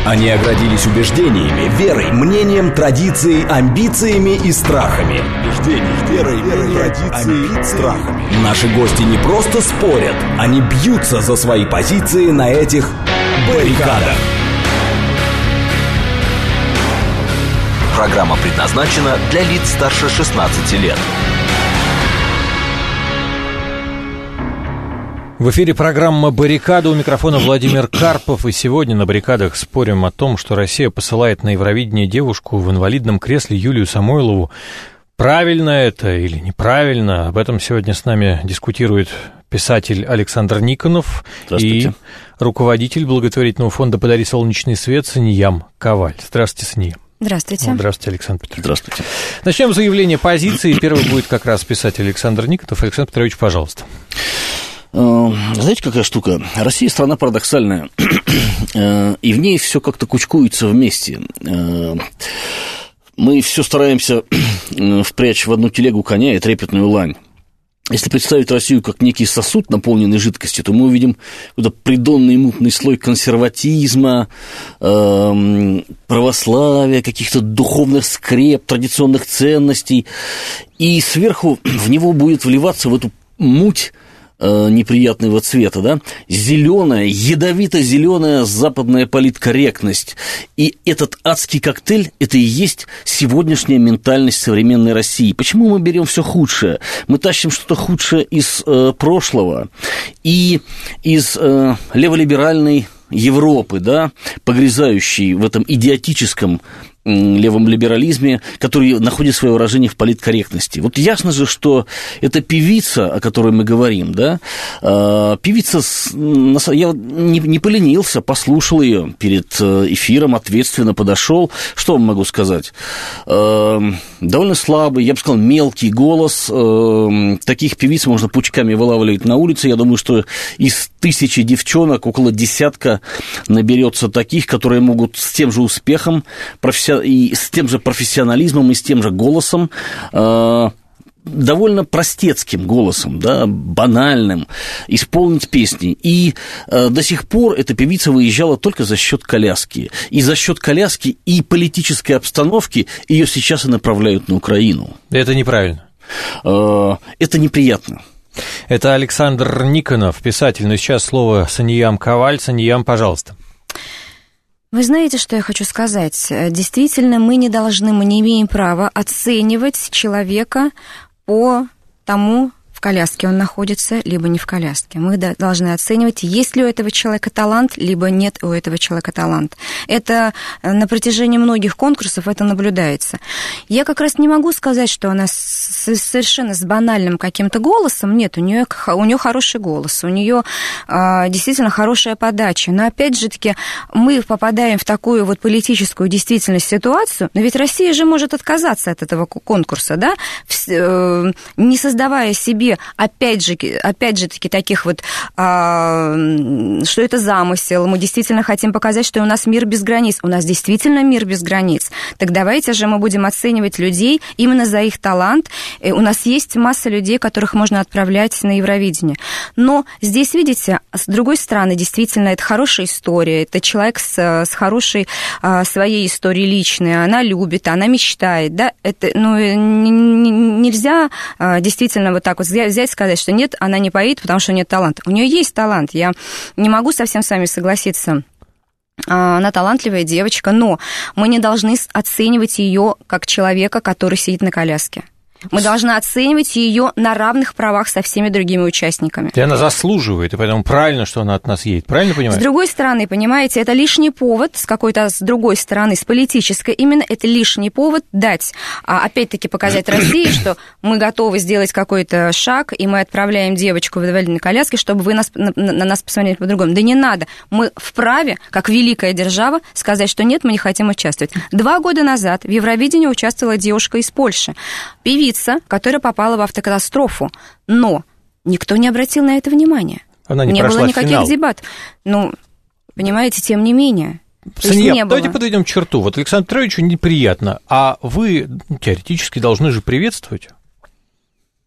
Они оградились убеждениями, верой, мнением, традицией, амбициями и страхами. Наши гости не просто спорят, они бьются за свои позиции на этих баррикадах. Программа предназначена для лиц старше 16 лет. В эфире программа «Баррикада», у микрофона Владимир Карпов. И сегодня на «Баррикадах» спорим о том, что Россия посылает на Евровидение девушку в инвалидном кресле Юлию Самойлову. Правильно это или неправильно? Об этом сегодня с нами дискутирует писатель Александр Никонов и руководитель благотворительного фонда «Подари солнечный свет» Саниям Коваль. Здравствуйте, Саниям. Здравствуйте. Здравствуйте, Александр Петрович. Здравствуйте. Начнем с заявления позиции. Первый будет как раз писатель Александр Никонов. Александр Петрович, пожалуйста. Знаете, какая штука? Россия страна парадоксальная, и в ней все как-то кучкуется вместе. Мы все стараемся впрячь в одну телегу коня и трепетную лань. Если представить Россию как некий сосуд, наполненный жидкостью, то мы увидим какой-то придонный мутный слой консерватизма, православия, каких-то духовных скреп, традиционных ценностей, и сверху в него будет вливаться, в эту муть неприятного цвета, да, зеленая, ядовито-зеленая западная политкорректность. И этот адский коктейль – это и есть сегодняшняя ментальность современной России. Почему мы берем все худшее? Мы тащим что-то худшее из прошлого и из леволиберальной Европы, да, погрязающей в этом идиотическом левом либерализме, который находит свое выражение в политкорректности. Вот ясно же, что эта певица, о которой мы говорим, да, певица, я не поленился, послушал ее перед эфиром, ответственно подошел. Что вам могу сказать? Довольно слабый, я бы сказал, мелкий голос. Таких певиц можно пучками вылавливать на улице. Я думаю, что из 1000 девчонок около десятка наберется таких, которые могут с тем же успехом, и с тем же профессионализмом, и с тем же голосом, довольно простецким голосом, да, банальным, исполнить песни. И до сих пор эта певица выезжала только за счет коляски. И за счет коляски и политической обстановки ее сейчас и направляют на Украину. Это неправильно. Это неприятно. Это Александр Никонов, писатель. Но сейчас слово Саниям Коваль. Саниям, пожалуйста. Вы знаете, что я хочу сказать? Действительно, мы не имеем права оценивать человека по тому, в коляске он находится, либо не в коляске. Мы должны оценивать, есть ли у этого человека талант, либо нет у этого человека талант. Это на протяжении многих конкурсов это наблюдается. Я как раз не могу сказать, что она совершенно с банальным каким-то голосом. Нет, у нее хороший голос, у нее действительно хорошая подача. Но опять же таки мы попадаем в такую вот политическую действительность ситуацию, но ведь Россия же может отказаться от этого конкурса, да, не создавая себе опять же таки таких вот, что это замысел, мы действительно хотим показать, что у нас мир без границ. У нас действительно мир без границ. Так давайте же мы будем оценивать людей именно за их талант. У нас есть масса людей, которых можно отправлять на Евровидение. Но здесь, видите, с другой стороны, действительно, это хорошая история, это человек с хорошей своей историей личной, она любит, она мечтает, да, это, нельзя действительно вот так вот взять и сказать, что нет, она не поет, потому что нет таланта. У нее есть талант, я не могу совсем с вами согласиться. Она талантливая девочка, но мы не должны оценивать ее как человека, который сидит на коляске. Мы должны оценивать ее на равных правах со всеми другими участниками. И она заслуживает, и поэтому правильно, что она от нас едет. Правильно понимаете? С другой стороны, понимаете, это лишний повод, с какой-то, с другой стороны, с политической, именно это лишний повод дать, опять-таки показать России, что мы готовы сделать какой-то шаг, и мы отправляем девочку в инвалидной коляске, чтобы вы на нас посмотрели по-другому. Да не надо. Мы вправе, как великая держава, сказать, что нет, мы не хотим участвовать. 2 года назад в Евровидении участвовала девушка из Польши, певица, которая попала в автокатастрофу, но никто не обратил на это внимания. Она не прошла было никаких финал. Дебатов. Понимаете, тем не менее. Санья, давайте подведем черту. Вот Александру Петровичу неприятно, а вы теоретически должны же приветствовать.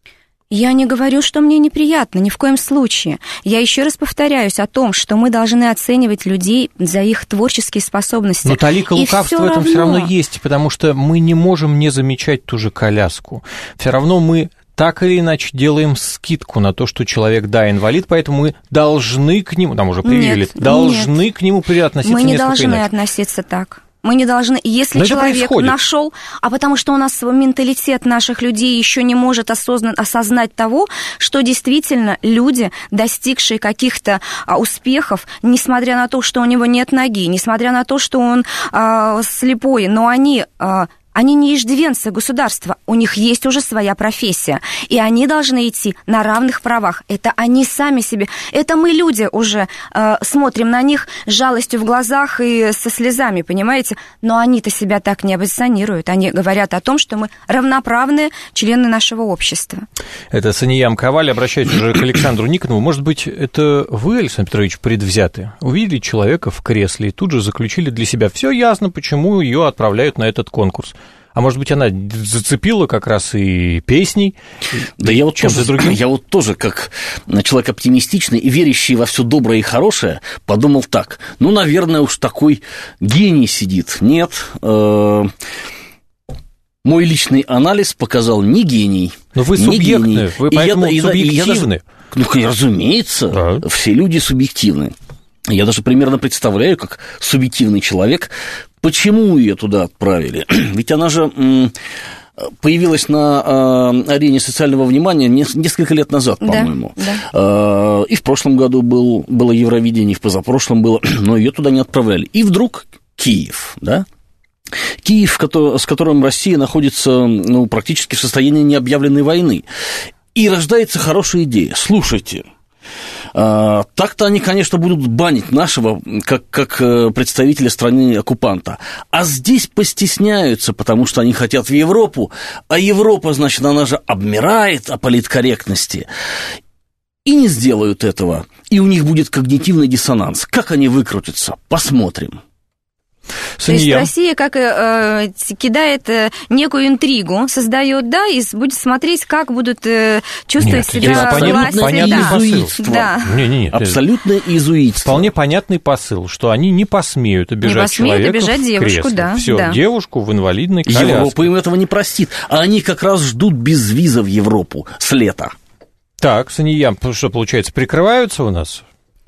Я не говорю, что мне неприятно, ни в коем случае. Я еще раз повторяюсь о том, что мы должны оценивать людей за их творческие способности. Но талика лукавства в этом все равно есть, потому что мы не можем не замечать ту же коляску. Все равно мы так или иначе делаем скидку на то, что человек, да, инвалид, поэтому мы должны к нему, нам уже привили, должны к нему относиться мы не должны иначе. относиться так. Мы не должны, если человек нашел, а потому что у нас менталитет наших людей еще не может осознать того, что действительно люди, достигшие каких-то успехов, несмотря на то, что у него нет ноги, несмотря на то, что он слепой, но они не иждивенцы государства, у них есть уже своя профессия, и они должны идти на равных правах. Это они сами себе, это мы, люди, уже смотрим на них с жалостью в глазах и со слезами, понимаете? Но они-то себя так не позиционируют, они говорят о том, что мы равноправные члены нашего общества. Это Саниям Коваль, обращаюсь уже к Александру Никонову. Может быть, это вы, Александр Петрович, предвзяты? Увидели человека в кресле и тут же заключили для себя: все ясно, почему ее отправляют на этот конкурс. А может быть, она зацепила как раз и песней, да, я вот тоже, как человек оптимистичный и верящий во все доброе и хорошее, подумал так: ну, наверное, уж такой гений сидит. Нет, мой личный анализ показал не гений. Но вы субъектны, вы поэтому субъективны. Ну, разумеется, да. Все люди субъективны. Я даже примерно представляю, как субъективный человек, почему ее туда отправили. Ведь она же появилась на арене социального внимания несколько лет назад, по-моему. Да. И в прошлом году было Евровидение, и в позапрошлом было, но ее туда не отправляли. И вдруг Киев, да? Киев, с которым Россия находится практически в состоянии необъявленной войны. И рождается хорошая идея. Слушайте, так-то они, конечно, будут банить нашего, как представителя страны-оккупанта. А здесь постесняются, потому что они хотят в Европу. А Европа, значит, она же обмирает о политкорректности. И не сделают этого. И у них будет когнитивный диссонанс. Как они выкрутятся? Посмотрим. То есть Россия как кидает некую интригу, создает, да, и будет смотреть, как будут чувствовать себя власти. Понятный посыл. Да. Нет. Абсолютное изуитство. Вполне понятный посыл, что они не посмеют обижать человека в девушку, да. Все, да. Девушку в инвалидной коляске. Европа им этого не простит. А они как раз ждут безвиза в Европу с лета. Так, Саниям, что получается, прикрываются у нас?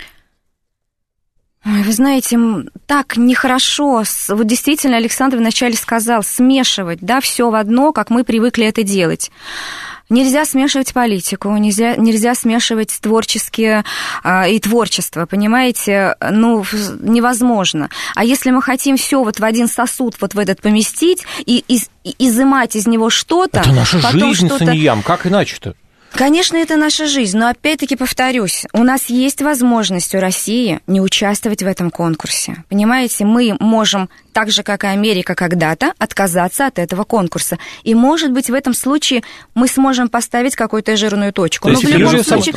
Вы знаете, так нехорошо, вот действительно Александр вначале сказал, смешивать, да, все в одно, как мы привыкли это делать. Нельзя смешивать политику, нельзя смешивать творческие и творчество, понимаете, невозможно. А если мы хотим все вот в один сосуд вот в этот поместить и изымать из него что-то... Это наша жизнь, Саниям, как иначе-то? Конечно, это наша жизнь, но опять-таки повторюсь, у нас есть возможность у России не участвовать в этом конкурсе. Понимаете, мы можем, так же, как и Америка когда-то, отказаться от этого конкурса. И, может быть, в этом случае мы сможем поставить какую-то жирную точку. Но в любом случае,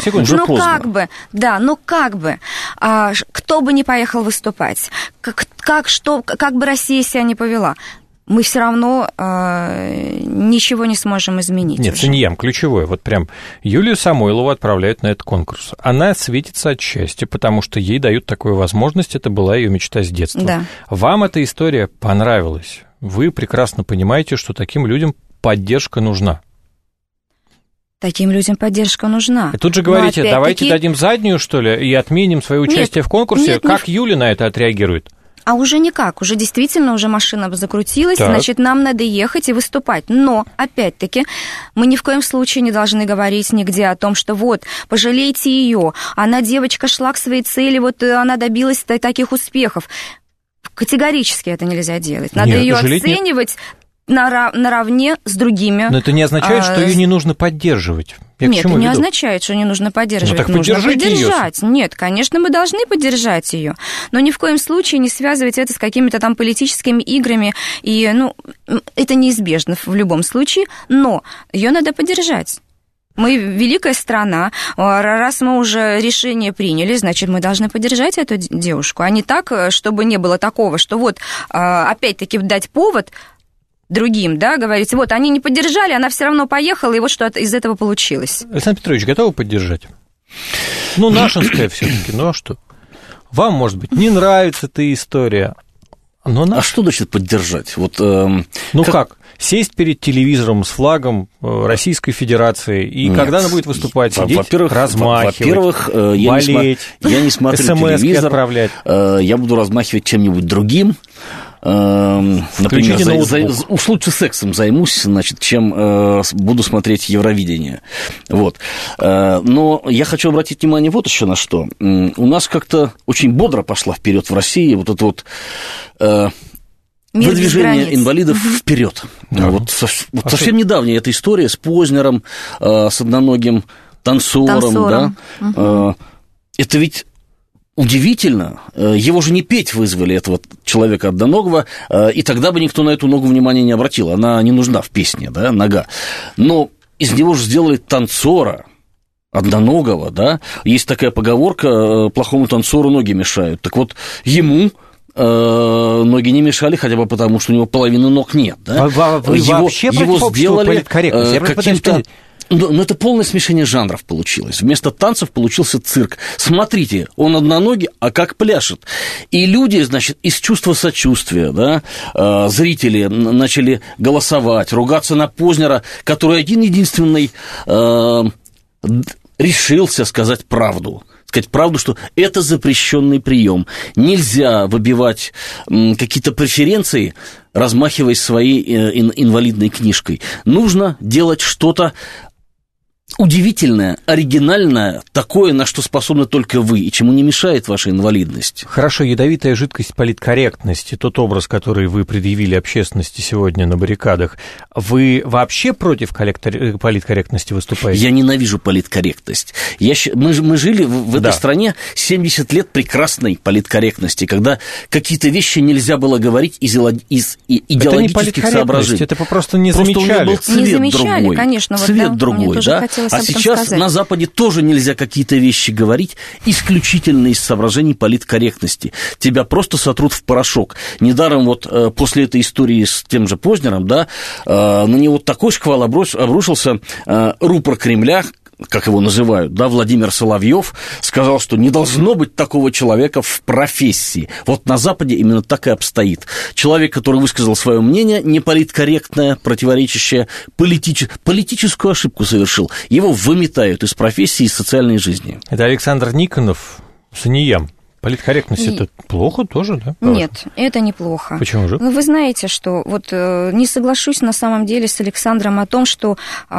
кто бы не поехал выступать, как бы Россия себя не повела, мы все равно ничего не сможем изменить. Нет, Саниям, ключевое. Вот прям Юлию Самойлову отправляют на этот конкурс. Она светится от счастья, потому что ей дают такую возможность. Это была ее мечта с детства. Да. Вам эта история понравилась. Вы прекрасно понимаете, что таким людям поддержка нужна. Таким людям поддержка нужна. И тут же говорите, давайте дадим заднюю, что ли, и отменим свое участие в конкурсе. Как Юля на это отреагирует? А уже никак, уже действительно уже машина закрутилась, так. Значит, нам надо ехать и выступать. Но, опять-таки, мы ни в коем случае не должны говорить нигде о том, что вот, пожалейте ее, она, девочка, шла к своей цели, вот она добилась таких успехов. Категорически это нельзя делать. Надо ее оценивать наравне с другими. Но это не означает, что ее не нужно поддерживать. Нет, это не означает, что не нужно поддерживать. Ну, так нужно поддержать. Её. Нет, конечно, мы должны поддержать ее, но ни в коем случае не связывать это с какими-то там политическими играми. И, это неизбежно в любом случае, но ее надо поддержать. Мы великая страна, раз мы уже решение приняли, значит, мы должны поддержать эту девушку, а не так, чтобы не было такого, что вот, опять-таки, дать повод другим, да, говорить, вот, они не поддержали, она все равно поехала, и вот что из этого получилось. Александр Петрович, готовы поддержать? Ну, нашинская все-таки, ну а что? Вам, может быть, не нравится эта история, но А что значит поддержать? Вот, как? Сесть перед телевизором с флагом Российской Федерации, и Нет. когда она будет выступать, сидеть, размахивать, во-первых, болеть, я не смотрю телевизор, отправлять. Я буду размахивать чем-нибудь другим. Например, уж лучше сексом займусь, значит, чем буду смотреть Евровидение. Вот. Но я хочу обратить внимание вот еще на что. У нас как-то очень бодро пошла вперед в России вот это вот выдвижение инвалидов вперед. Да. Вот совсем недавняя эта история с Познером, с одноногим танцором. Да? Это ведь удивительно, его же не петь вызвали, этого человека одноногого, и тогда бы никто на эту ногу внимания не обратил, она не нужна в песне, да, нога. Но из него же сделали танцора, одноногого, да, есть такая поговорка, плохому танцору ноги мешают, так вот ему ноги не мешали, хотя бы потому, что у него половины ног нет, да. Вы вообще его сделали каким-то... Но это полное смешение жанров получилось. Вместо танцев получился цирк. Смотрите, он одноногий, а как пляшет. И люди, значит, из чувства сочувствия, да, зрители начали голосовать, ругаться на Познера, который один-единственный решился сказать правду. Сказать правду, что это запрещенный прием. Нельзя выбивать какие-то преференции, размахивая своей инвалидной книжкой. Нужно делать что-то удивительное, оригинальное, такое, на что способны только вы, и чему не мешает ваша инвалидность. Хорошо, ядовитая жидкость политкорректности, тот образ, который вы предъявили общественности сегодня на баррикадах, вы вообще против политкорректности выступаете? Я ненавижу политкорректность. Мы жили в этой стране 70 лет прекрасной политкорректности, когда какие-то вещи нельзя было говорить из идеологических соображений. Это просто не замечали. Просто у меня был цвет другой. Конечно, цвет другой, да? А сейчас на Западе тоже нельзя какие-то вещи говорить исключительно из соображений политкорректности. Тебя просто сотрут в порошок. Недаром вот после этой истории с тем же Познером, да, на него такой шквал обрушился, рупор Кремля, как его называют, да, Владимир Соловьев, сказал, что не должно быть такого человека в профессии. Вот на Западе именно так и обстоит. Человек, который высказал свое мнение, неполиткорректное, противоречащее, политическую ошибку совершил, его выметают из профессии и из социальной жизни. Это Александр Никонов, Саниям. Политкорректность это плохо тоже, да? Нет, это неплохо. Почему же? Ну, вы знаете, что вот не соглашусь на самом деле с Александром о том, что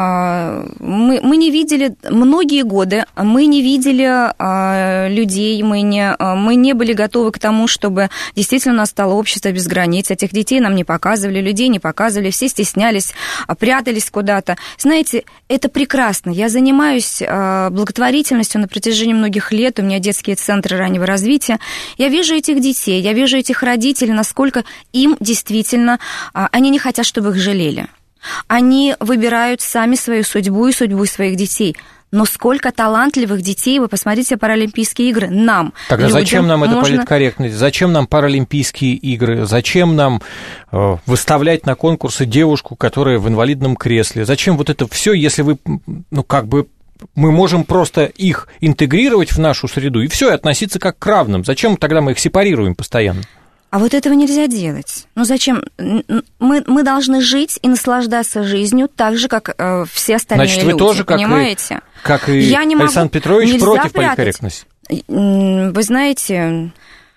мы не видели многие годы, мы не видели людей, мы не были готовы к тому, чтобы действительно у нас стало общество без границ. Этих детей нам не показывали, людей не показывали, все стеснялись, прятались куда-то. Знаете, это прекрасно. Я занимаюсь благотворительностью на протяжении многих лет, у меня детские центры раннего развития. Я вижу этих детей, я вижу этих родителей, насколько им действительно, они не хотят, чтобы их жалели. Они выбирают сами свою судьбу и судьбу своих детей. Но сколько талантливых детей, вы посмотрите Паралимпийские игры, нам. Тогда зачем нам эта политкорректность? Зачем нам Паралимпийские игры? Зачем нам выставлять на конкурсы девушку, которая в инвалидном кресле? Зачем вот это все, если вы, мы можем просто их интегрировать в нашу среду и все, и относиться как к равным. Зачем тогда мы их сепарируем постоянно? А вот этого нельзя делать. Ну зачем? Мы должны жить и наслаждаться жизнью так же, как все остальные люди. Значит, вы тоже, понимаете? как и Александр Петрович, против политкорректности? Вы знаете...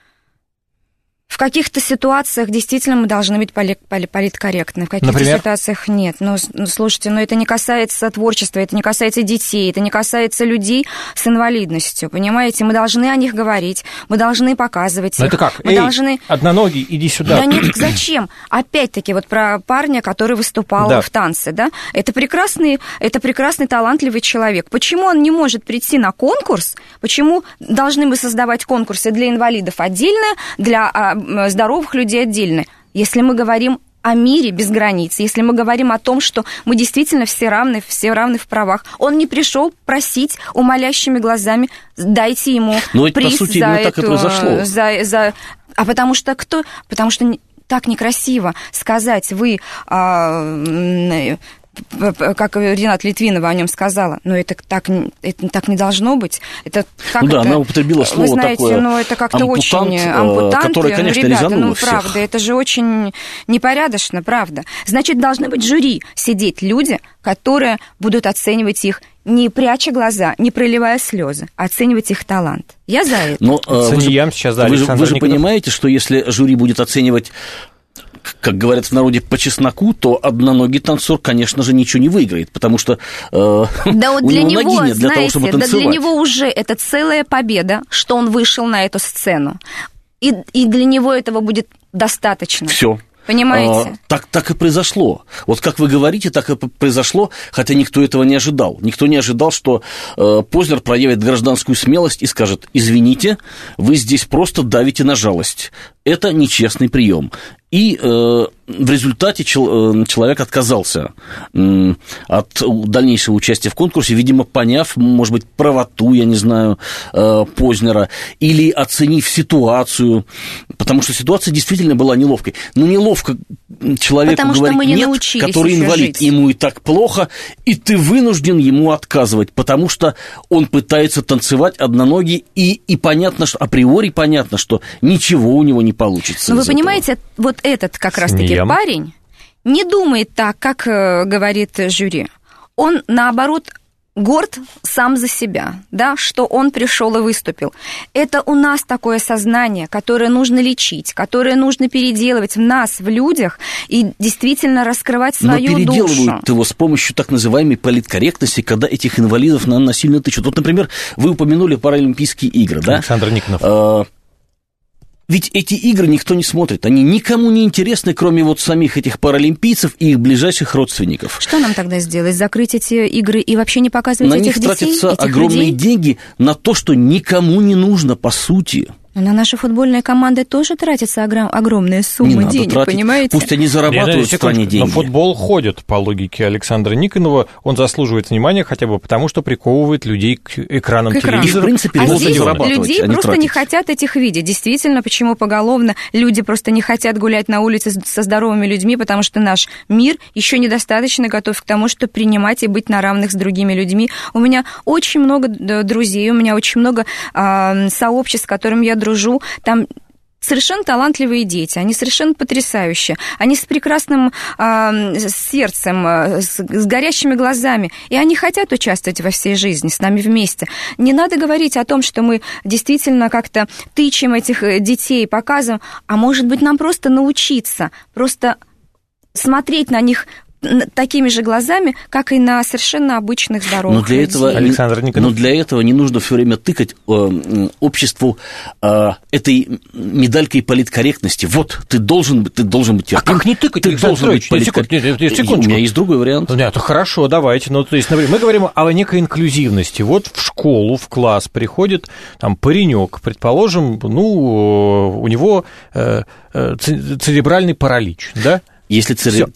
В каких-то ситуациях действительно мы должны быть политкорректны, в каких-то ситуациях нет. Слушайте, это не касается творчества, это не касается детей, это не касается людей с инвалидностью, понимаете? Мы должны о них говорить, мы должны показывать их. Это как? Мы должны... одноногий, иди сюда. Да нет, зачем? Опять-таки, вот про парня, который выступал в танце, да? Это прекрасный талантливый человек. Почему он не может прийти на конкурс? Почему должны мы создавать конкурсы для инвалидов отдельно, для здоровых людей отдельно? Если мы говорим о мире без границ, если мы говорим о том, что мы действительно все равны в правах. Он не пришел просить умоляющими глазами, дайте ему приз по сути, за так и произошло. А потому что кто? Потому что так некрасиво сказать, вы... как Ренат Литвинова о нем сказала, но это так не должно быть. Это, как ну да, это? Она употребила слово вы знаете, такое, ну, это как-то ампутант, очень ампутант, который, конечно, ребята, резануло всех. Правда, это же очень непорядочно, правда. Значит, должны быть в жюри сидеть люди, которые будут оценивать их, не пряча глаза, не проливая слезы, а оценивать их талант. Я за это. Но, вы же понимаете, что если жюри будет оценивать, как говорят в народе, по чесноку, то одноногий танцор, конечно же, ничего не выиграет, потому что да вот у него ноги нет для того, чтобы танцевать. Да для него уже это целая победа, что он вышел на эту сцену. И для него этого будет достаточно. Все. Понимаете? Так и произошло. Вот как вы говорите, так и произошло, хотя никто этого не ожидал. Никто не ожидал, что Познер проявит гражданскую смелость и скажет: извините, вы здесь просто давите на жалость. Это нечестный прием. И в результате человек отказался от дальнейшего участия в конкурсе, видимо, поняв, может быть, правоту, я не знаю, Познера, или оценив ситуацию, потому что ситуация действительно была неловкой. Но неловко человеку говорить нет, который инвалид, ему и так плохо, и ты вынужден ему отказывать, потому что он пытается танцевать одноногий, и понятно, что априори понятно, что ничего у него не получится. Но вы понимаете, вот этот как раз-таки парень не думает так, как говорит жюри. Он, наоборот, горд сам за себя, да, что он пришел и выступил. Это у нас такое сознание, которое нужно лечить, которое нужно переделывать в нас, в людях, и действительно раскрывать свою душу. Но переделывают его с помощью так называемой политкорректности, когда этих инвалидов насильно тычут. Вот, например, вы упомянули Паралимпийские игры, да? Александр Никонов. Ведь эти игры никто не смотрит. Они никому не интересны, кроме вот самих этих паралимпийцев и их ближайших родственников. Что нам тогда сделать? Закрыть эти игры и вообще не показывать этих детей? На них тратятся огромные деньги на то, что никому не нужно, по сути. На наши футбольные команды тоже тратятся огромные суммы денег, тратить. Понимаете? Пусть они зарабатывают в стране деньги. На футбол ходят, по логике Александра Никонова. Он заслуживает внимания хотя бы потому, что приковывает людей к экранам телевизора. В принципе, здесь людей просто не хотят этих видеть. Действительно, почему поголовно люди просто не хотят гулять на улице со здоровыми людьми, потому что наш мир еще недостаточно готов к тому, чтобы принимать и быть на равных с другими людьми. У меня очень много друзей, у меня очень много сообществ, с которыми я дружу. Там совершенно талантливые дети, они совершенно потрясающие, они с прекрасным сердцем, с горящими глазами, и они хотят участвовать во всей жизни с нами вместе. Не надо говорить о том, что мы действительно как-то тычем этих детей, показываем, а может быть нам просто научиться, просто смотреть на них такими же глазами, как и на совершенно обычных здоровых людей. Александр Никонов. Но для этого не нужно все время тыкать обществу этой медалькой политкорректности. Вот, ты должен быть терпим. А как не тыкать? Ты должен быть политкорректным. У меня есть другой вариант. Нет, хорошо, давайте. Ну, то есть, например, мы говорим о некой инклюзивности. Вот в школу, в класс приходит там паренек, предположим, ну, у него церебральный паралич, да? Если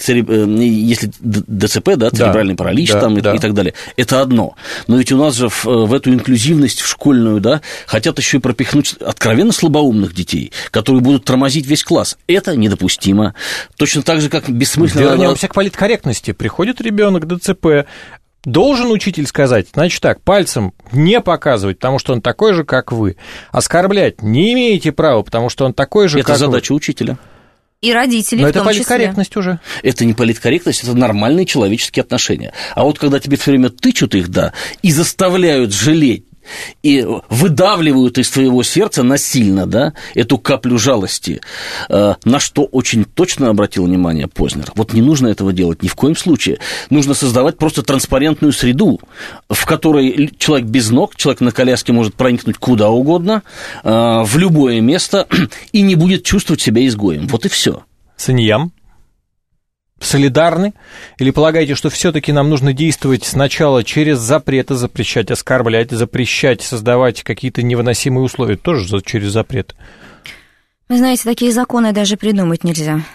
ДЦП, да, церебральный паралич там, и так далее, это одно. Но ведь у нас же в эту инклюзивность в школьную, да, хотят еще и пропихнуть откровенно слабоумных детей, которые будут тормозить весь класс. Это недопустимо. Точно так же, как бессмысленно... Вернемся к политкорректности. Приходит ребенок ДЦП, должен учитель сказать, значит так, пальцем не показывать, потому что он такой же, как вы. Оскорблять не имеете права, потому что он такой же, как вы. Это задача учителя. И родители но в том числе. Но это политкорректность уже. Это не политкорректность, это нормальные человеческие отношения. А вот когда тебе все время тычут их, да, и заставляют жалеть, и выдавливают из твоего сердца насильно, да, эту каплю жалости, на что очень точно обратил внимание Познер. Вот не нужно этого делать ни в коем случае. Нужно создавать просто транспарентную среду, в которой человек без ног, человек на коляске может проникнуть куда угодно, в любое место, и не будет чувствовать себя изгоем. Вот и все. Саньям? Солидарны? Или полагаете, что все-таки нам нужно действовать сначала через запреты, запрещать оскорблять, запрещать создавать какие-то невыносимые условия, тоже через запрет? Вы знаете, такие законы даже придумать нельзя.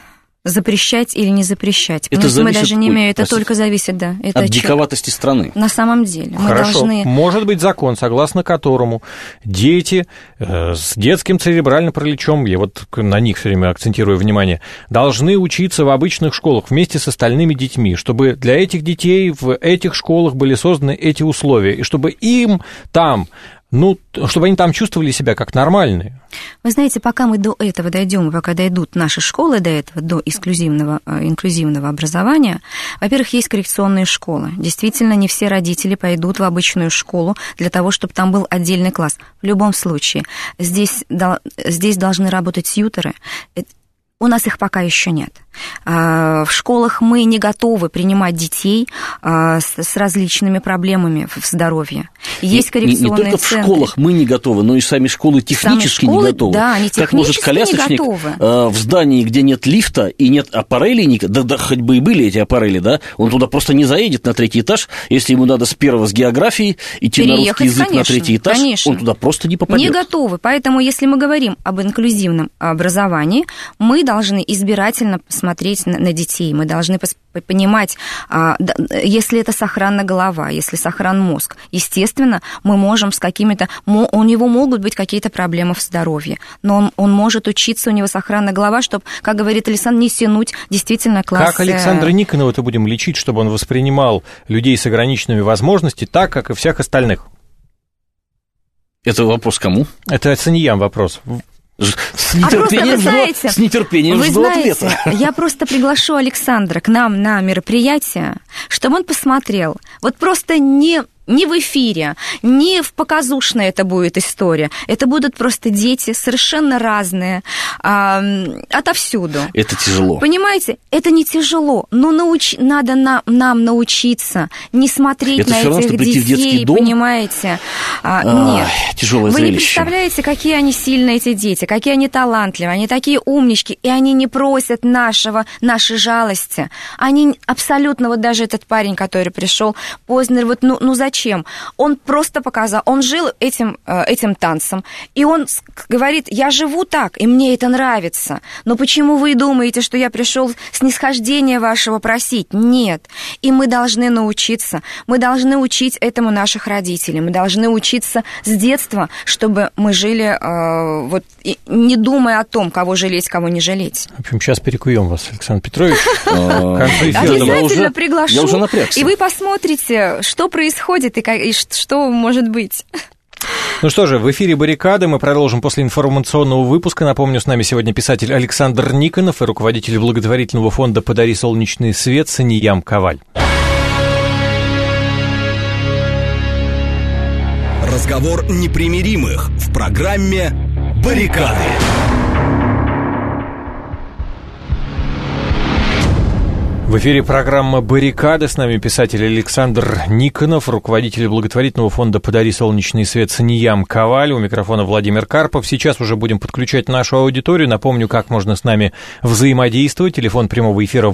запрещать или не запрещать. Это зависит, мы даже не имеем, это только зависит, да. Это от диковатости страны. На самом деле. Хорошо. Может быть закон, согласно которому дети с детским церебральным параличом, я вот на них все время акцентирую внимание, должны учиться в обычных школах вместе с остальными детьми, чтобы для этих детей в этих школах были созданы эти условия, и чтобы им там, чтобы они там чувствовали себя как нормальные. Вы знаете, пока мы до этого дойдем, пока дойдут наши школы до этого, до инклюзивного образования, во-первых, есть коррекционные школы. Действительно, не все родители пойдут в обычную школу для того, чтобы там был отдельный класс. В любом случае, здесь должны работать тьюторы. У нас их пока еще нет. В школах мы не готовы принимать детей с различными проблемами в здоровье. Есть коррекционные центры. Не только в школах мы не готовы, но и сами школы технически не готовы. Да, они технически как может колясочник в здании, где нет лифта и нет аппарелей, да хоть бы и были эти аппарели, да, он туда просто не заедет на 3-й этаж, если ему надо с первого с географии идти на русский язык на 3-й этаж, он туда просто не попадет. Не готовы, поэтому если мы говорим об инклюзивном образовании, мы должны избирательно смотреть на детей, мы должны понимать, если это сохранна голова, если сохран мозг, естественно, мы можем с какими-то... У него могут быть какие-то проблемы в здоровье, но он может учиться, у него сохранна голова, чтобы, как говорит Александр, не тянуть действительно класс... Как Александра Никонова-то будем лечить, чтобы он воспринимал людей с ограниченными возможностями так, как и всех остальных? Это вопрос кому? Это Саньям вопрос. С нетерпением жду ответа. Я просто приглашу Александра к нам на мероприятие, чтобы он посмотрел. Вот просто не в эфире, не в показушной это будет история. Это будут просто дети совершенно разные, отовсюду. Это тяжело. Понимаете, это не тяжело, но надо нам научиться не смотреть это на этих детей, понимаете? Нет. Тяжелое Вы зрелище. не представляете, какие они сильные, эти дети, какие они талантливые, они такие умнички, и они не просят нашей жалости. Они абсолютно, вот даже этот парень, который пришел, Познер, вот зачем? Он просто показал, он жил этим танцем, и он говорит, я живу так, и мне это нравится, но почему вы думаете, что я пришел снисхождения вашего просить? Нет. И мы должны научиться, мы должны учить этому наших родителей, мы должны учиться с детства, чтобы мы жили, не думая о том, кого жалеть, кого не жалеть. В общем, сейчас перекуем вас, Александр Петрович. Обязательно приглашу, я уже напрягся. И вы посмотрите, что происходит и что может быть. Ну что же, в эфире «Баррикады». Мы продолжим после информационного выпуска. Напомню, с нами сегодня писатель Александр Никонов и руководитель благотворительного фонда «Подари солнечный свет» Саньям Коваль. Разговор непримиримых в программе «Баррикады». В эфире программа «Баррикады». С нами писатель Александр Никонов, руководитель благотворительного фонда «Подари солнечный свет» Саньям Коваль. У микрофона Владимир Карпов. Сейчас уже будем подключать нашу аудиторию. Напомню, как можно с нами взаимодействовать. Телефон прямого эфира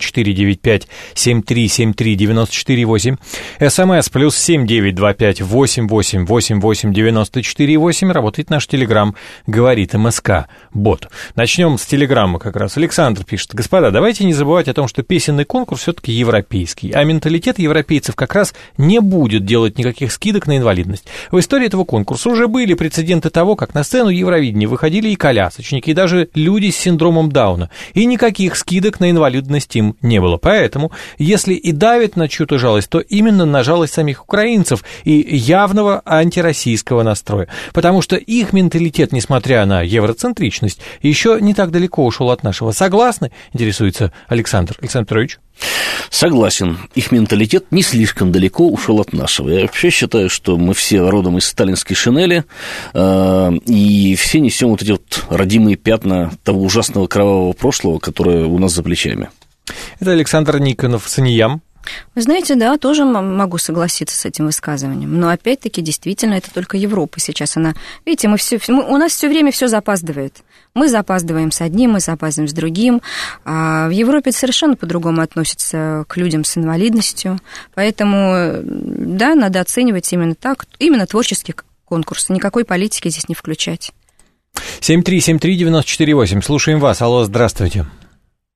8495-7373-94-8. СМС +7 925 88 88 94 8. Работает наш телеграм «Говорит МСК Бот». Начнем с телеграммы как раз. Александр пишет: господа, давайте не забывать о том, что песенный конкурс все-таки европейский, а менталитет европейцев как раз не будет делать никаких скидок на инвалидность. В истории этого конкурса уже были прецеденты того, как на сцену Евровидения выходили и колясочники, и даже люди с синдромом Дауна, и никаких скидок на инвалидность им не было. Поэтому, если и давит на чью-то жалость, то именно на жалость самих украинцев и явного антироссийского настроя, потому что их менталитет, несмотря на евроцентричность, еще не так далеко ушел от нашего. Согласны? Интересуется Александр Петрович. Согласен. Их менталитет не слишком далеко ушел от нашего. Я вообще считаю, что мы все родом из сталинской шинели, и все несем вот эти вот родимые пятна того ужасного кровавого прошлого, которое у нас за плечами. Это Александр Никонов, Саньям. Вы знаете, да, тоже могу согласиться с этим высказыванием. Но опять-таки, действительно, это только Европа сейчас. Видите, у нас все время все запаздывает. Мы запаздываем с одним, мы запаздываем с другим. А в Европе это совершенно по-другому относится к людям с инвалидностью. Поэтому, да, надо оценивать именно так, именно творческий конкурс. Никакой политики здесь не включать. 7373948. Слушаем вас. Алло, здравствуйте.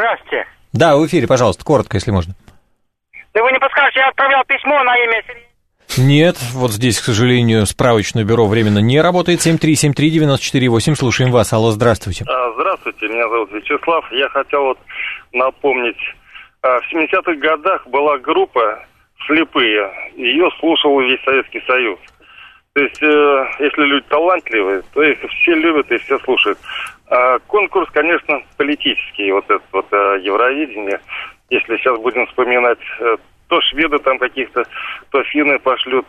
Здравствуйте. Да, в эфире, пожалуйста, коротко, если можно. Да вы не подскажете, я отправлял письмо на имя Сергея. Нет, вот здесь, к сожалению, справочное бюро временно не работает. 7373948, слушаем вас. Алло, здравствуйте. Здравствуйте, меня зовут Вячеслав. Я хотел вот напомнить, в 70-х годах была группа «Слепые», ее слушал весь Советский Союз. То есть, если люди талантливые, то их все любят и все слушают. Конкурс, конечно, политический, вот этот вот Евровидение. Если сейчас будем вспоминать, то шведы там каких-то, то финны пошлют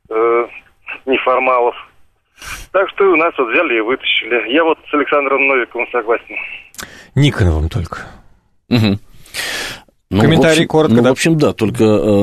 неформалов. Так что и у нас вот взяли и вытащили. Я вот с Александром Новиковым согласен. Никоновым только. Угу. Комментарий коротко, да? В общем, да, только,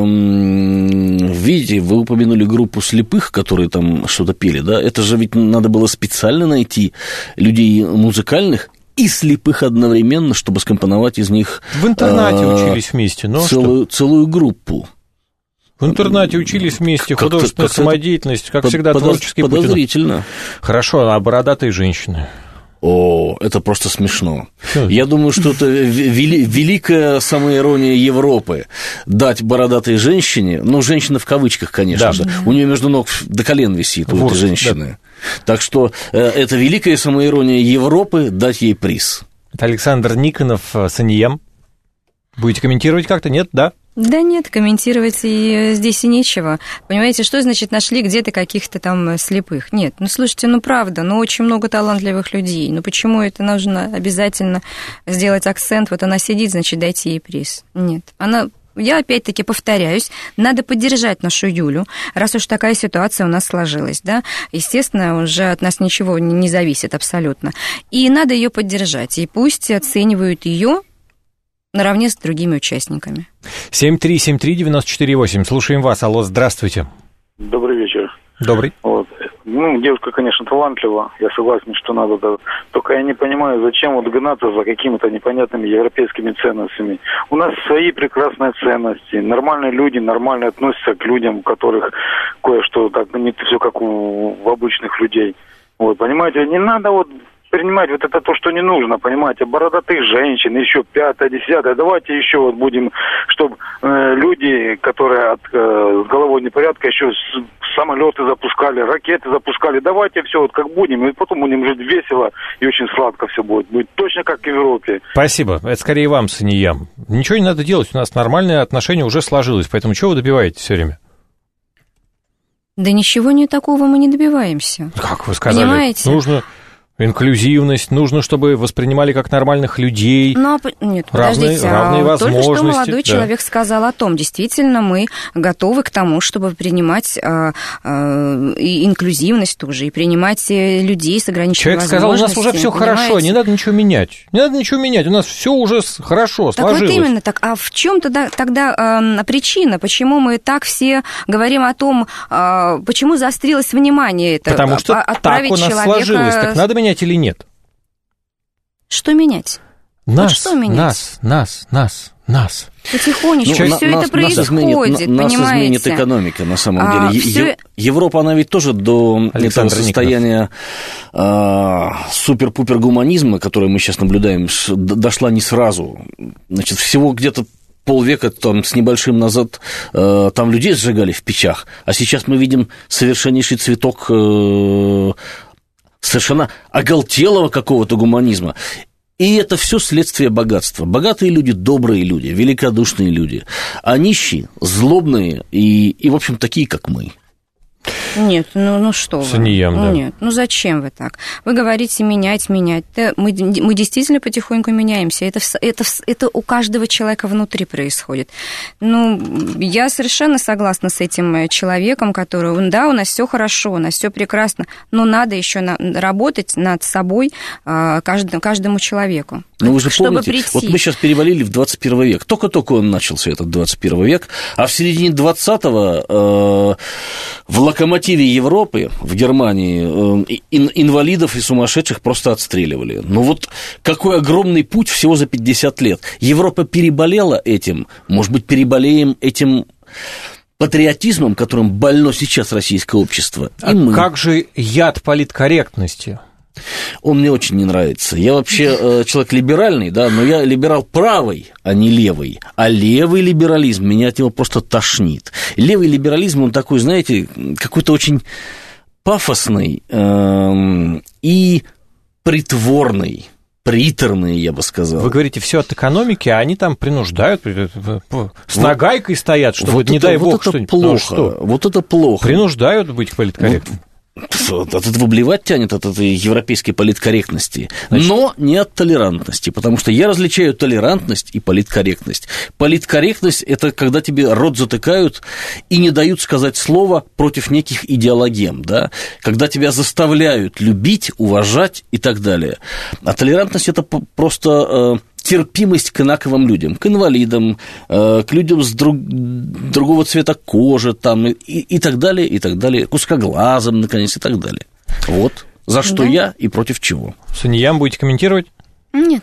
видите, вы упомянули группу слепых, которые там что-то пели, да? Это же ведь надо было специально найти людей музыкальных и слепых одновременно, чтобы скомпоновать из них... В интернате учились вместе, но целую группу. В интернате учились вместе, художественная самодеятельность, как всегда, творческий путь. Подозрительно. Хорошо, а бородатые женщины? О, это просто смешно. Я думаю, что это великая самоирония Европы. Дать бородатой женщине, ну, женщина в кавычках, конечно же, у нее между ног до колен висит, у этой женщины. Да. Так что это великая самоирония Европы дать ей приз. Это Александр Никонов, Саниям. Будете комментировать как-то? Нет, да? Да нет, комментировать и здесь и нечего. Понимаете, что значит нашли где-то каких-то там слепых? Нет, ну слушайте, ну правда, ну очень много талантливых людей. Ну почему это нужно обязательно сделать акцент? Вот она сидит, значит, дайте ей приз. Нет, она... Я опять-таки повторяюсь, надо поддержать нашу Юлю, раз уж такая ситуация у нас сложилась, да, естественно, уже от нас ничего не зависит абсолютно, и надо ее поддержать, и пусть оценивают ее наравне с другими участниками. 7373948, слушаем вас, алло, здравствуйте. Добрый вечер. Добрый. Вот. Ну, девушка, конечно, талантлива, я согласен, что надо, да. Только я не понимаю, зачем вот гнаться за какими-то непонятными европейскими ценностями. У нас свои прекрасные ценности, нормальные люди нормально относятся к людям, у которых кое-что так не все как у обычных людей. Вот, понимаете, не надо вот принимать вот это то, что не нужно, понимаете, бородатых женщин, еще 5-е, 10-е, давайте еще вот будем, чтобы люди, которые с головой непорядка, еще самолеты запускали, ракеты запускали, давайте все вот как будем, и потом будем жить весело, и очень сладко все будет точно как в Европе. Спасибо, это скорее вам, Саниям. Ничего не надо делать, у нас нормальное отношение уже сложилось, поэтому чего вы добиваетесь все время? Да ничего не такого мы не добиваемся. Как вы сказали? Понимаете? Нужно... Инклюзивность, нужно, чтобы воспринимали как нормальных людей. Ну, нет, подождите, равные возможности. Только что молодой человек сказал о том, действительно, мы готовы к тому, чтобы принимать и инклюзивность тоже, и принимать людей с ограниченными возможностями. Человек сказал, у нас уже все хорошо, не надо ничего менять. Не надо ничего менять, у нас все уже хорошо, так сложилось. Вот именно так. А в чем тогда причина, почему мы так все говорим о том, почему заострилось внимание это? Потому что так у нас сложилось, так надо менять или нет? Что менять? Нас, вот что менять? Нас. Потихонечку все это происходит, понимаете? Нас изменит экономика, на самом деле. Европа, она ведь тоже до этого состояния супер-пупер гуманизма, которое мы сейчас наблюдаем, дошла не сразу. Значит, всего где-то полвека там, с небольшим назад там людей сжигали в печах, а сейчас мы видим совершеннейший цветок совершенно оголтелого какого-то гуманизма. И это все следствие богатства. Богатые люди, добрые люди, великодушные люди. А нищие, злобные и в общем, такие, как мы. Нет, ну что вы. Саниям, да. Нет, ну зачем вы так? Вы говорите менять. Да, мы действительно потихоньку меняемся. Это у каждого человека внутри происходит. Ну, я совершенно согласна с этим человеком, который, да, у нас все хорошо, у нас все прекрасно, но надо еще работать над собой каждому человеку. Ну, вы же помните, вот мы сейчас перевалили в 21 век. Только-только он начался, этот 21 век, а в середине 20-го в локомотиве Европы, в Германии, инвалидов и сумасшедших просто отстреливали. Ну вот какой огромный путь всего за 50 лет. Европа переболела этим, может быть, переболеем этим патриотизмом, которым больно сейчас российское общество. А как же яд политкорректности? он мне очень не нравится. Я вообще человек либеральный, да, но я либерал правый, а не левый. А левый либерализм, меня от него просто тошнит. Левый либерализм, он такой, знаете, какой-то очень пафосный и притворный. Приторные, я бы сказал. Вы говорите, все от экономики, а они там принуждают, с нагайкой стоят, чтобы, вот не это, дай бог, вот это что-нибудь. плохо, Что? вот это плохо. Принуждают быть политкорректным. От этого блевать тянет, от этой европейской политкорректности, но не от толерантности, потому что я различаю толерантность и политкорректность. Политкорректность – это когда тебе рот затыкают и не дают сказать слово против неких идеологем, да? Когда тебя заставляют любить, уважать и так далее. А толерантность – это просто терпимость к инаковым людям, к инвалидам, к людям с другого цвета кожи там, и так далее, и так далее, к узкоглазым, наконец, и так далее. Вот за что я и против чего. Саньям, будете комментировать? Нет.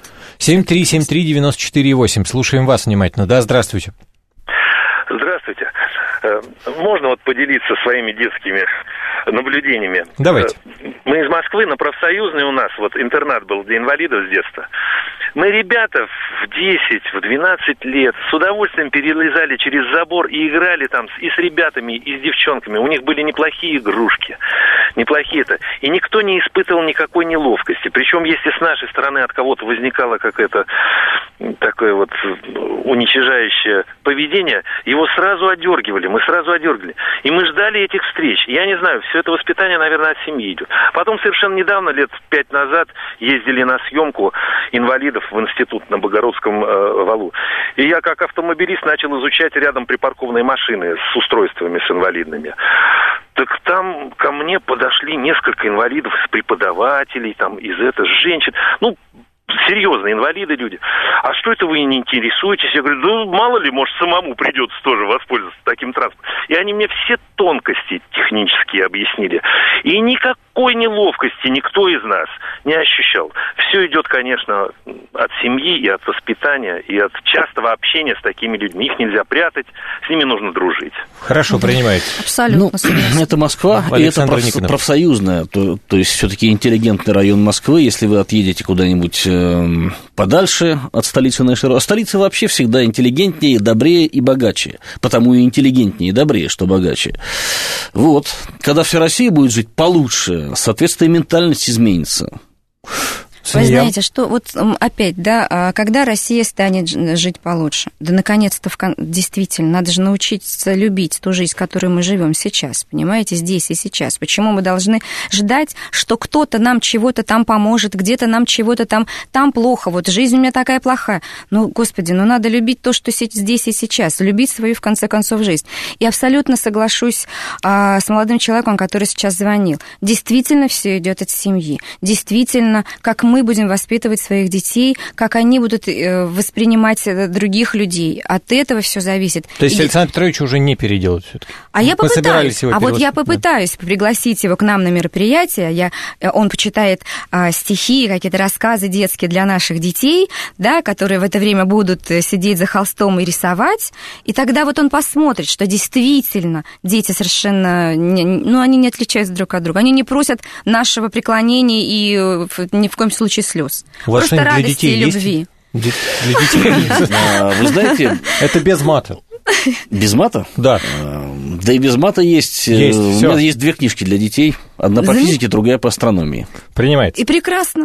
7373948, слушаем вас внимательно. Да, здравствуйте. Здравствуйте. Можно вот поделиться своими детскими наблюдениями? Давайте. Мы из Москвы, на Профсоюзной у нас вот интернат был для инвалидов с детства. Мы, ребята, в 10, в 12 лет с удовольствием перелезали через забор и играли там и с ребятами, и с девчонками. У них были неплохие игрушки, неплохие-то. И никто не испытывал никакой неловкости. Причем, если с нашей стороны от кого-то возникало какое-то такое вот уничижающее поведение, его сразу одергивали, мы сразу одергивали. И мы ждали этих встреч. Я не знаю, все это воспитание, наверное, от семьи идет. Потом совершенно недавно, лет 5 назад, ездили на съемку инвалидов в институт на Богородском валу. И я, как автомобилист, начал изучать рядом припаркованные машины с устройствами, с инвалидными. Так там ко мне подошли несколько инвалидов из преподавателей, там, из женщин. Ну, серьезные инвалиды люди. А что это вы не интересуетесь? Я говорю, да мало ли, может, самому придется тоже воспользоваться таким транспортом. И они мне все тонкости технические объяснили. И никакой неловкости никто из нас не ощущал. Все идет, конечно, от семьи и от воспитания, и от частого общения с такими людьми. Их нельзя прятать, с ними нужно дружить. Хорошо, принимаете. Абсолютно. Это Москва, и это профсоюзная, то есть все-таки интеллигентный район Москвы. Если вы отъедете куда-нибудь подальше от столицы нашей... Столица вообще всегда интеллигентнее, добрее и богаче. Потому и интеллигентнее, и добрее, что богаче. Вот. Когда вся Россия будет жить получше, соответственно, и ментальность изменится. Вы знаете, что вот опять, да, когда Россия станет жить получше? Да, наконец-то, действительно, надо же научиться любить ту жизнь, в которой мы живем сейчас, понимаете, здесь и сейчас. Почему мы должны ждать, что кто-то нам чего-то там поможет, где-то нам чего-то там плохо, вот жизнь у меня такая плохая. Ну, господи, ну надо любить то, что здесь и сейчас, любить свою, в конце концов, жизнь. И абсолютно соглашусь с молодым человеком, который сейчас звонил. Действительно, все идет от семьи. Действительно, как мы будем воспитывать своих детей, как они будут воспринимать других людей. От этого все зависит. То есть Александр Петрович уже не переделает все-таки? Я попытаюсь пригласить его к нам на мероприятие. Он почитает стихи, какие-то рассказы детские для наших детей, да, которые в это время будут сидеть за холстом и рисовать. И тогда вот он посмотрит, что действительно дети совершенно... они не отличаются друг от друга. Они не просят нашего преклонения и ни в коем случае слез. Просто радости и любви. Для детей? Вы знаете... Это без мата. Без мата? Да. Да и без мата есть. У меня есть 2 книжки для детей. Одна по физике, другая по астрономии. Принимается. И прекрасно.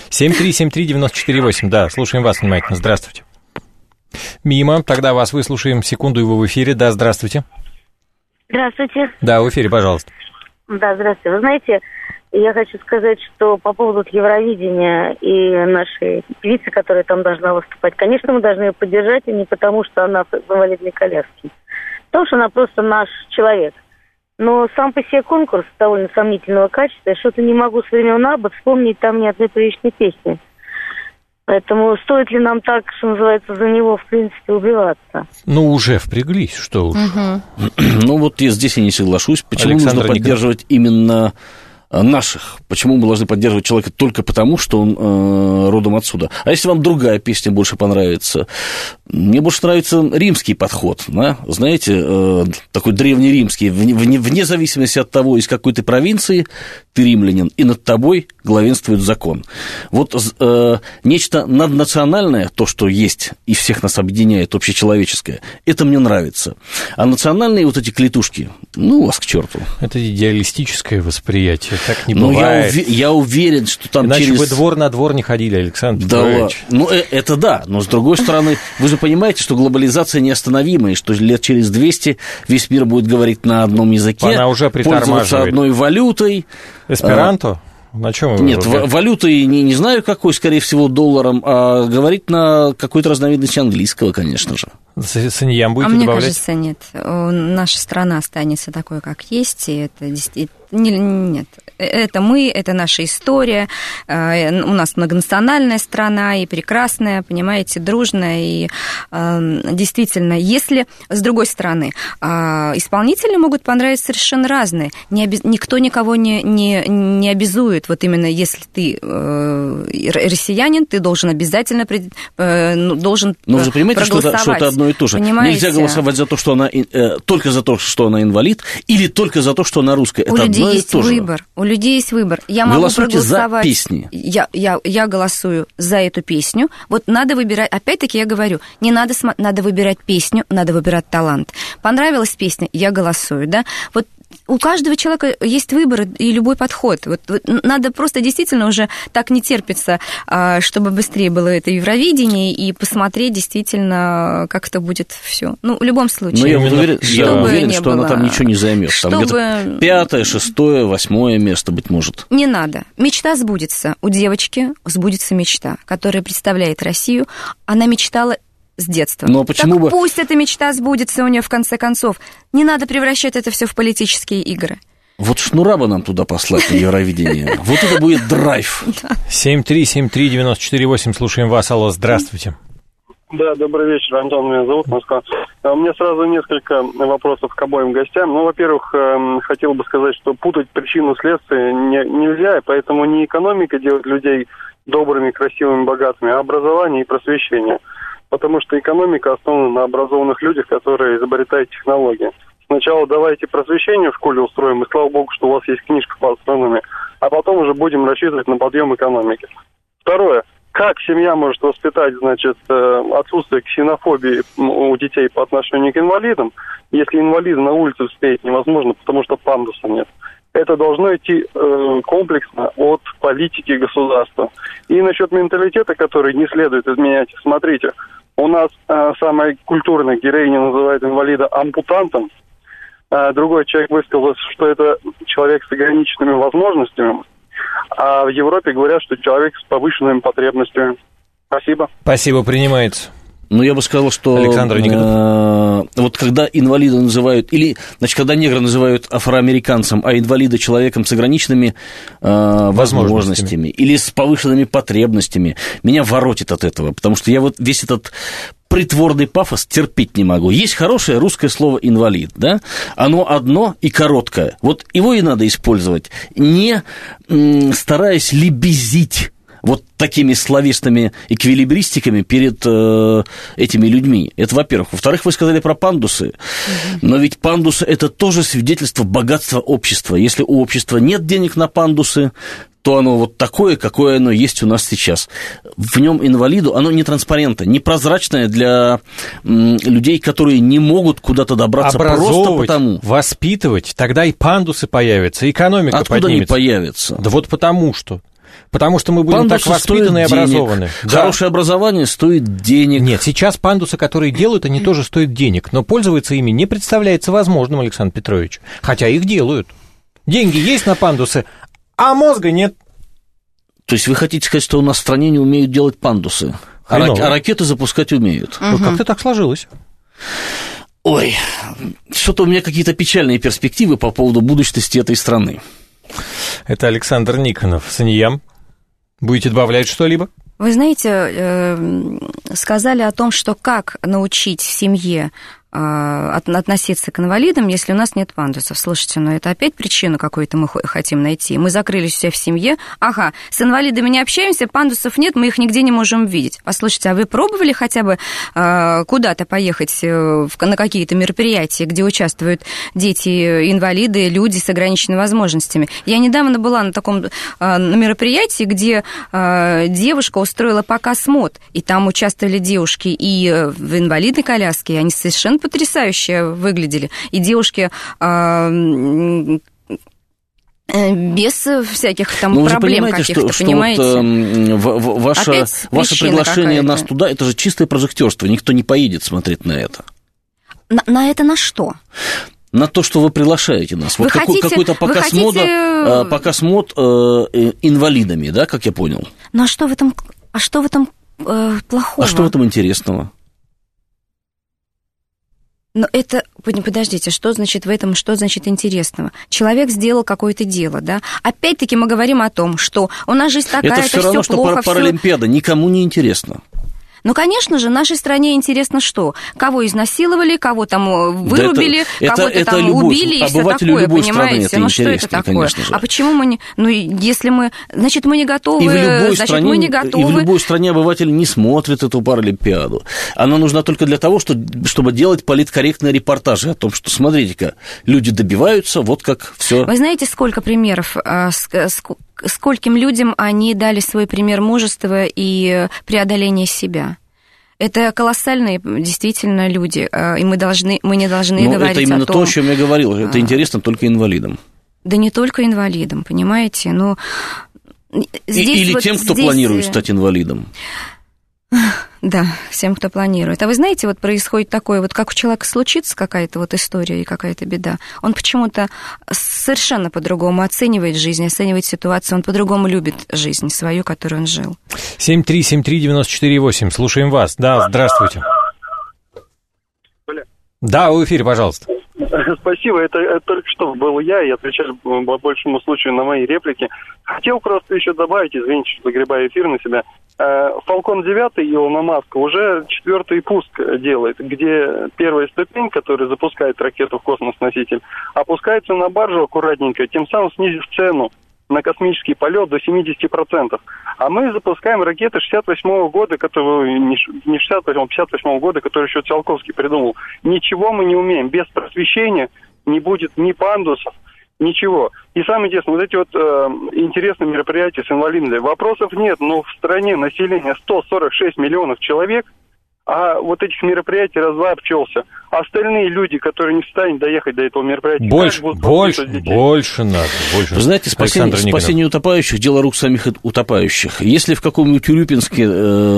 7373948. Да, слушаем вас внимательно. Здравствуйте. Мимо. Тогда вас выслушаем. Секунду, и вы в эфире. Да, здравствуйте. Здравствуйте. Да, в эфире, пожалуйста. Да, здравствуйте. Вы знаете, я хочу сказать, что по поводу Евровидения и нашей певицы, которая там должна выступать, конечно, мы должны ее поддержать, и не потому, что она в инвалидной коляске, потому что она просто наш человек. Но сам по себе конкурс довольно сомнительного качества, я что-то не могу с времен Абба вспомнить там ни одной приличной песни. Поэтому стоит ли нам так, что называется, за него, в принципе, убиваться? Ну, уже впряглись, что уж. Ну, вот здесь я не соглашусь. Почему нужно поддерживать именно наших? Почему мы должны поддерживать человека только потому, что он родом отсюда? А если вам другая песня больше понравится? Мне больше нравится римский подход, да? Знаете, такой древнеримский, вне зависимости от того, из какой ты провинции, ты римлянин, и над тобой главенствует закон. Вот нечто наднациональное, то, что есть и всех нас объединяет, общечеловеческое, это мне нравится. А национальные вот эти клетушки, ну, вас к черту. Это идеалистическое восприятие, так не бывает. Я уверен, что там иначе вы двор на двор не ходили, Александр Петрович. Ну, это да, но с другой стороны, вы же понимаете, что глобализация неостановима, и что лет через 200 весь мир будет говорить на одном языке, она уже пользоваться одной валютой. Эсперанто? На чем вы? Нет, валютой не знаю какой, скорее всего, долларом, а говорить на какой-то разновидности английского, конечно же. Саньям будете добавлять? Мне кажется, нет. Наша страна останется такой, как есть, и это действительно... Нет. Это мы, это наша история. У нас многонациональная страна, и прекрасная, понимаете, дружная. И действительно, если, с другой стороны, исполнители могут понравиться совершенно разные. Никто никого не обязует. Вот именно если ты россиянин, ты должен обязательно должен Но вы же понимаете, что это одно и то же. Понимаете? Нельзя голосовать за то, что она только за то, что она инвалид, или только за то, что она русская. Это одно и то же. У людей есть выбор. Я могу голосуйте проголосовать. За песни. Я голосую за эту песню. Вот надо выбирать. Опять-таки я говорю, не надо выбирать песню, надо выбирать талант. Понравилась песня, я голосую, да? Вот у каждого человека есть выбор и любой подход. Вот надо просто действительно уже так не терпится, чтобы быстрее было это Евровидение, и посмотреть действительно, как это будет все. Ну, в любом случае. Но я уверен, что она там ничего не займет. Там где-то 5-е, 6-е, 8-е место, быть может. Не надо. Мечта сбудется. У девочки сбудется мечта, которая представляет Россию. Она мечтала с детства. Но почему так пусть эта мечта сбудется у нее в конце концов. Не надо превращать это все в политические игры. Вот Шнура бы нам туда послать на Евровидение. Вот это будет драйв. 7373948, слушаем вас. Алло, здравствуйте. Да, добрый вечер, Антон, меня зовут, Москва. У меня сразу несколько вопросов к обоим гостям. Ну, во-первых, хотел бы сказать, что путать причину следствия нельзя, поэтому не экономика делает людей добрыми, красивыми, богатыми, а образование и просвещение. Потому что экономика основана на образованных людях, которые изобретают технологии. Сначала давайте просвещение в школе устроим, и слава богу, что у вас есть книжка по астрономии, а потом уже будем рассчитывать на подъем экономики. Второе. Как семья может воспитать, значит, отсутствие ксенофобии у детей по отношению к инвалидам, если инвалида на улице встретить невозможно, потому что пандуса нет? Это должно идти комплексно от политики государства. И насчет менталитета, который не следует изменять. Смотрите, у нас самая культурная героиня называет инвалида ампутантом. Другой человек высказался, что это человек с ограниченными возможностями. А в Европе говорят, что человек с повышенными потребностями. Спасибо. Спасибо, принимается. Ну, я бы сказал, что вот когда инвалида называют, или, значит, когда негра называют афроамериканцем, а инвалида человеком с ограниченными возможностями или с повышенными потребностями, меня воротит от этого, потому что я вот весь этот притворный пафос терпеть не могу. Есть хорошее русское слово «инвалид», да? Оно одно и короткое. Вот его и надо использовать, не стараясь лебезить вот такими словесными эквилибристиками перед этими людьми. Это, во-первых. Во-вторых, вы сказали про пандусы. Но ведь пандусы – это тоже свидетельство богатства общества. Если у общества нет денег на пандусы, то оно вот такое, какое оно есть у нас сейчас. В нем инвалиду, оно не транспарентное, не прозрачное для людей, которые не могут куда-то добраться просто потому. Воспитывать, тогда и пандусы появятся, экономика Откуда поднимется. Откуда они появятся? Да вот потому что мы будем пандусы так воспитаны и образованы. Да. Хорошее образование стоит денег. Нет, сейчас пандусы, которые делают, они тоже стоят денег, но пользоваться ими не представляется возможным, Александр Петрович. Хотя их делают. Деньги есть на пандусы, а мозга нет. То есть вы хотите сказать, что у нас в стране не умеют делать пандусы, а ракеты запускать умеют? Ну, как-то так сложилось. Ой, что-то у меня какие-то печальные перспективы по поводу будущности этой страны. Это Александр Никонов. Саньям, будете добавлять что-либо? Вы знаете, сказали о том, что как научить в семье относиться к инвалидам, если у нас нет пандусов? Слушайте, ну это опять причину какую-то мы хотим найти. Мы закрылись все в семье. Ага, с инвалидами не общаемся, пандусов нет, мы их нигде не можем видеть. Послушайте, а вы пробовали хотя бы куда-то поехать на какие-то мероприятия, где участвуют дети-инвалиды, люди с ограниченными возможностями? Я недавно была на таком мероприятии, где девушка устроила показ мод, и там участвовали девушки и в инвалидной коляске, и они совершенно потрясающе выглядели. И девушки без всяких там проблем каких-то, понимаете? Вот, ваше приглашение нас туда, это же чистое прожектерство, никто не поедет смотреть на это. На это на что? На то, что вы приглашаете нас. Вот какой-то показ мод инвалидами, да, как я понял? Ну а что в этом плохого? А что в этом интересного? Но это, подождите, что значит в этом, что значит интересного? Человек сделал какое-то дело, да? Опять-таки мы говорим о том, что у нас жизнь такая, это все плохо. Это все равно, что Паралимпиада никому не интересно. Ну, конечно же, нашей стране интересно что? Кого изнасиловали, кого там вырубили, кого-то там убили и все такое, понимаете? Ну, что это такое? А почему мы не... Ну, если мы... Значит, мы не готовы, значит, мы не готовы. И в любой стране обыватель не смотрит эту Паралимпиаду. Она нужна только для того, чтобы делать политкорректные репортажи о том, что, смотрите-ка, люди добиваются, вот как все. Вы знаете, сколько примеров, скольким людям они дали свой пример мужества и преодоления себя? Это колоссальные действительно люди, и мы не должны говорить о том... Это именно то, о чем я говорил, это интересно только инвалидам. Да не только инвалидам, понимаете, но... Или тем, кто планирует стать инвалидом. Да, всем, кто планирует. А вы знаете, вот происходит такое, вот как у человека случится какая-то вот история и какая-то беда, он почему-то совершенно по-другому оценивает жизнь, оценивает ситуацию, он по-другому любит жизнь свою, которую он жил. 7373948, слушаем вас. Да, здравствуйте. Да, в эфире, пожалуйста. Спасибо, это только что был я, и отвечаю по большему случаю на мои реплики. Хотел просто еще добавить, извините, что загребаю эфир на себя. Falcon 9 Илона Маска уже 4-й пуск делает, где первая ступень, которая запускает ракету в космос-носитель, опускается на баржу аккуратненько, тем самым снизив цену на космический полет до 70%. А мы запускаем ракеты 68-го года, которые, не 68-го, 58-го года, который еще Циолковский придумал. Ничего мы не умеем. Без просвещения не будет ни пандусов, ничего. И самое интересное, вот эти вот интересные мероприятия с инвалидами. Вопросов нет, но в стране население 146 миллионов человек, а вот этих мероприятий раз-два обчелся. А остальные люди, которые не в состоянии доехать до этого мероприятия... Больше надо. Вы знаете, спасение утопающих – дело рук самих утопающих. Если в каком-нибудь Урюпинске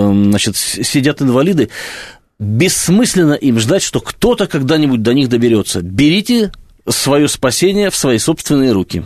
сидят инвалиды, бессмысленно им ждать, что кто-то когда-нибудь до них доберется. Берите свое спасение в свои собственные руки.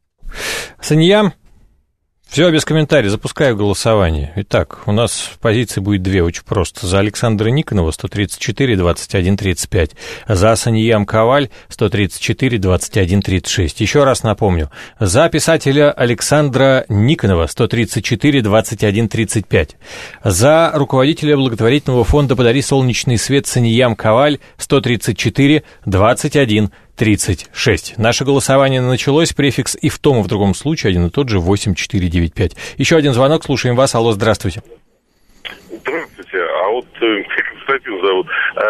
Саньям, все без комментариев, запускаю голосование. Итак, у нас в позиции будет две, очень просто. За Александра Никонова 134, 21, 35. За Саньям Коваль 134, 21, 36. Еще раз напомню. За писателя Александра Никонова 134, 21, 35. За руководителя благотворительного фонда «Подари солнечный свет» Саньям Коваль 134, 21, 36. Наше голосование началось, префикс и в том, и в другом случае один и тот же 8495. Еще один звонок, слушаем вас. Алло, здравствуйте. Здравствуйте, а вот Константин зовут.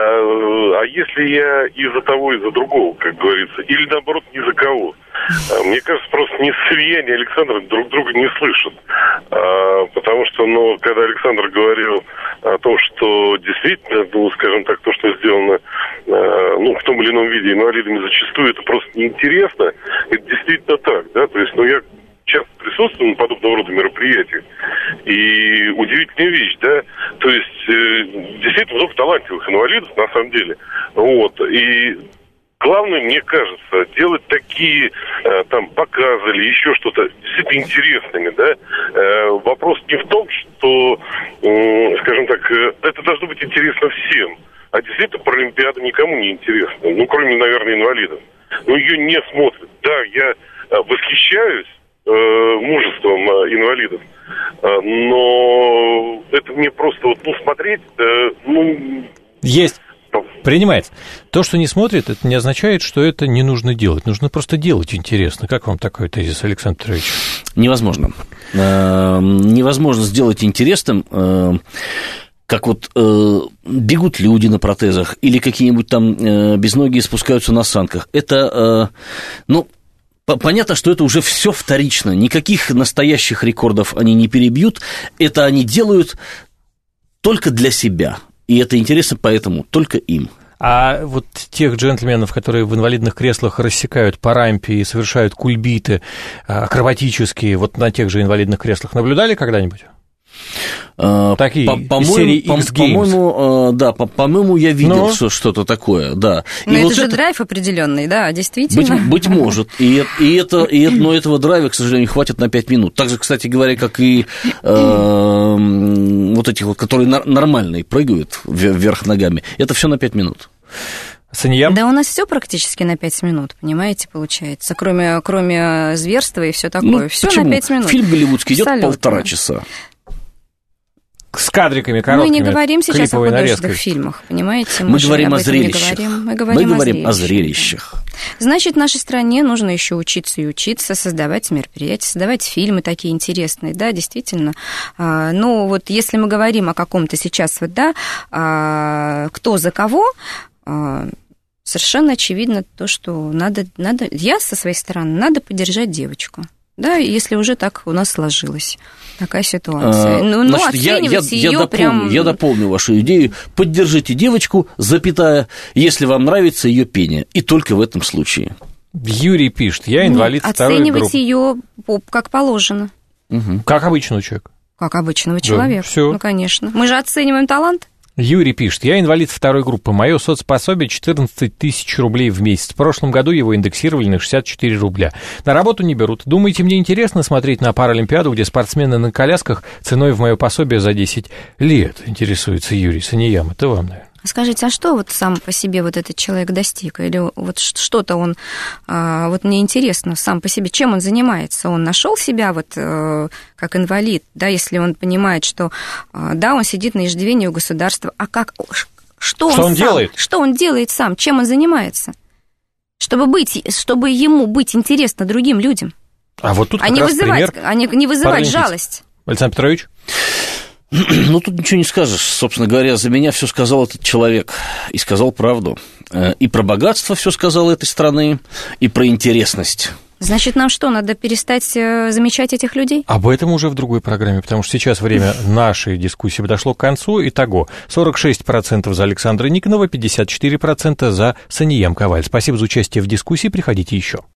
А если я из-за того, из-за другого, как говорится, или наоборот, ни за кого? Мне кажется, просто ни Сырья, ни Александр друг друга не слышат. Потому что, когда Александр говорил о том, что действительно, скажем так, то, что сделано, в том или ином виде инвалидами зачастую, это просто неинтересно, это действительно так, да, то есть, я часто присутствую на подобного рода мероприятиях, и удивительная вещь, да, то есть, действительно много талантливых инвалидов, на самом деле, и главное, мне кажется, делать такие показы или еще что-то действительно интересными, да. Вопрос не в том, что, скажем так, это должно быть интересно всем, а действительно Паралимпиада никому не интересна, кроме, наверное, инвалидов. Ее не смотрят. Да, я восхищаюсь мужеством инвалидов, но это мне просто смотреть, Есть. Принимается. То, что не смотрит, это не означает, что это не нужно делать. Нужно просто делать интересно. Как вам такой тезис, Александр Петрович? Невозможно. Невозможно сделать интересным, как вот бегут люди на протезах или какие-нибудь там безногие спускаются на санках. Это, понятно, что это уже все вторично. Никаких настоящих рекордов они не перебьют. Это они делают только для себя. И это интересно поэтому только им. А вот тех джентльменов, которые в инвалидных креслах рассекают по рампе и совершают кульбиты акробатические, вот на тех же инвалидных креслах, наблюдали когда-нибудь? Такие серии X-Games. По-моему, я видел что-то такое, да. Но это же драйв определенный, да, действительно. Быть может. Но этого драйва, к сожалению, хватит на 5 минут. Так же, кстати говоря, как и вот этих вот, которые нормальные прыгают вверх ногами. Это все на 5 минут. Саньям? Да у нас все практически на 5 минут, понимаете, получается. Кроме зверства и все такое. Все на 5 минут. Фильм голливудский идет 1,5 часа. С кадриками короткими. Мы не говорим сейчас о художественных фильмах, понимаете? Мы говорим о зрелищах. Мы говорим о зрелищах. Значит, нашей стране нужно еще учиться и учиться, создавать мероприятия, создавать фильмы такие интересные, да, действительно. Ну, вот если мы говорим о каком-то сейчас, вот, да, кто за кого, совершенно очевидно то, что надо, я со своей стороны, надо поддержать девочку. Да, если уже так у нас сложилась такая ситуация. Оценивать ее прям... Я дополню вашу идею. Поддержите девочку, если вам нравится ее пение. И только в этом случае. Юрий пишет, я инвалид второй группы. Оценивать ее как положено. Угу. Как обычного человека. Как обычного человека. Всё. Ну, конечно. Мы же оцениваем талант. Юрий пишет, я инвалид второй группы, мое соцпособие 14 тысяч рублей в месяц. В прошлом году его индексировали на 64 рубля. На работу не берут. Думаете, мне интересно смотреть на Паралимпиаду, где спортсмены на колясках ценой в мое пособие за 10 лет? Интересуется Юрий Саньям. Это вам, наверное. Скажите, а что вот сам по себе вот этот человек достиг? Или вот что-то он, вот мне интересно, сам по себе, чем он занимается? Он нашел себя вот как инвалид, да, если он понимает, что, да, он сидит на иждивении у государства, а как, что он делает? Что он делает сам? Чем он занимается? Чтобы ему быть интересно другим людям. А вот тут как раз пример. Не вызывать жалость. Александр Петрович? Ну, тут ничего не скажешь. Собственно говоря, за меня все сказал этот человек. И сказал правду. И про богатство все сказал этой страны, и про интересность. Значит, нам что, надо перестать замечать этих людей? Об этом уже в другой программе, потому что сейчас время нашей дискуссии подошло к концу. Итого, 46% за Александра Никонова, 54% за Саньям Коваль. Спасибо за участие в дискуссии, приходите еще.